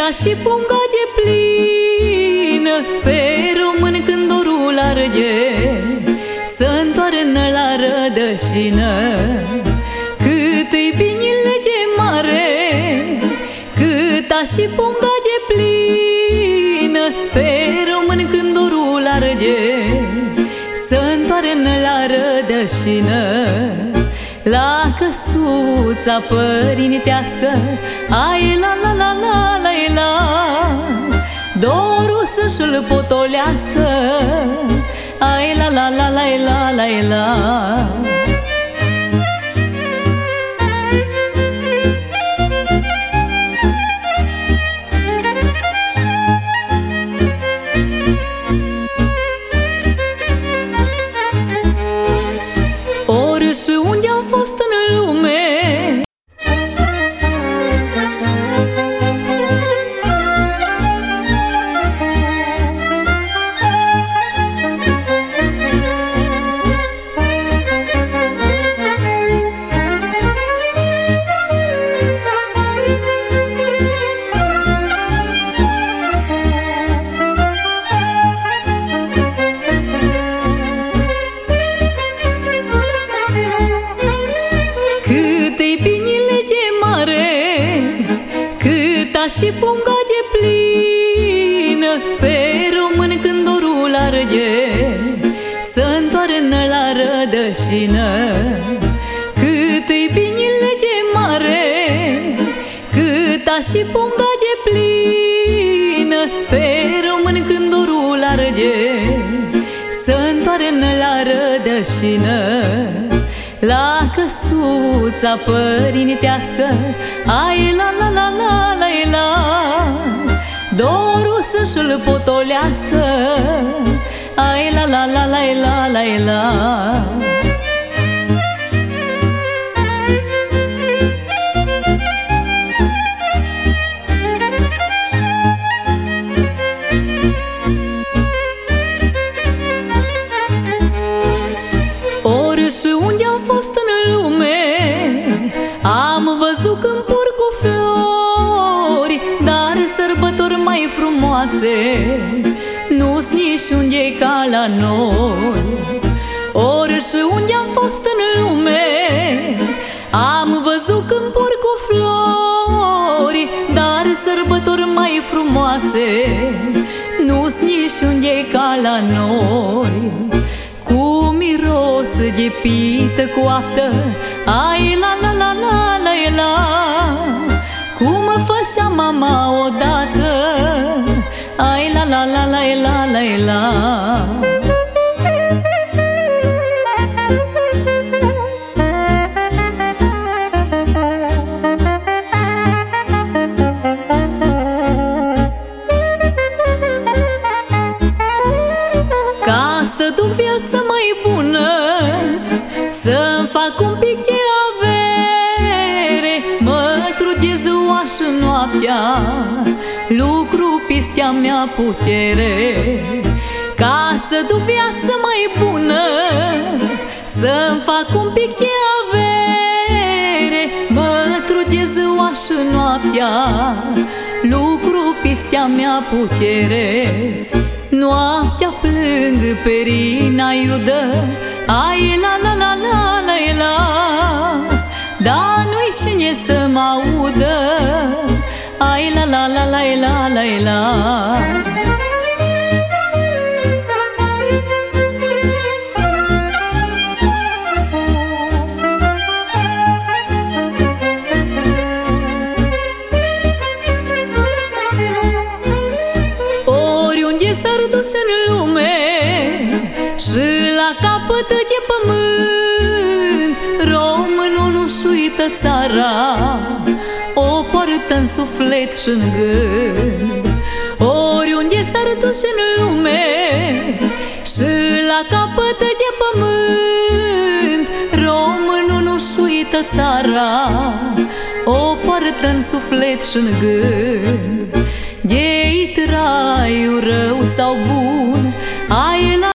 și punga de plină, pe român când dorul arde să-ntoarnă la rădășină. Cât-i binile de mare, câta și punga de plină, pe român când dorul arde să-ntoarnă la rădășină. La căsuța părintească, ai la la la la la la, dorul să-și-l potolească, ai la la la la la la la. Și unde am fost în lume, și punga de plină, pe român când dorul arde să-ntoarnă la rădășină. Cât-i binile de mare, câta și punga de plină, pe român când dorul arde să-ntoarnă la rădășină. La căsuța părintească, ai la la la la la la, dorul să-și-l potolească, ai la la la la la la la. Și unde am fost în lume, am văzut câmpuri cu flori, dar sărbători mai frumoase nu-s niciunde ca la noi. Ori și unde am fost în lume, am văzut câmpuri cu flori, dar sărbători mai frumoase nu-s niciunde ca la noi. Cu miros de pită coaptă, ai la la la la la la, cum făcea mama odată, ai la la la la la la la. Ca să duc viața mai bună, să-mi fac un pic de avere, mă trudez ziua și noaptea, lucru pistea mea putere. Ca să duc viața mai bună, să-mi fac un pic de avere, mă trudez ziua și noaptea, lucru pistea mea putere. Noaptea plâng perina iudă, ai la la la la la la, dar nu-i cine să mă audă, ai la la la la la la la. În lume și la capăt de pământ, românul nu-și uită țara, o poartă în suflet și în gând. Oriunde s-ar duce în lume și la capăt de pământ, românul nu-și uită țara, o poartă în suflet și în gând. De-i traiul rău sau bun, ai